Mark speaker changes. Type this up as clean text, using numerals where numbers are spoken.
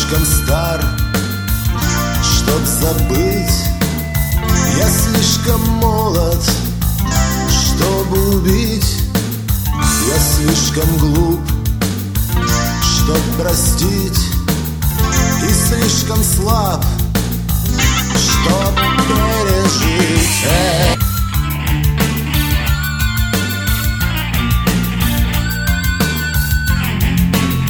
Speaker 1: слишком стар, чтоб забыть. Я слишком молод, чтобы убить. Я слишком глуп, чтоб простить. И слишком слаб,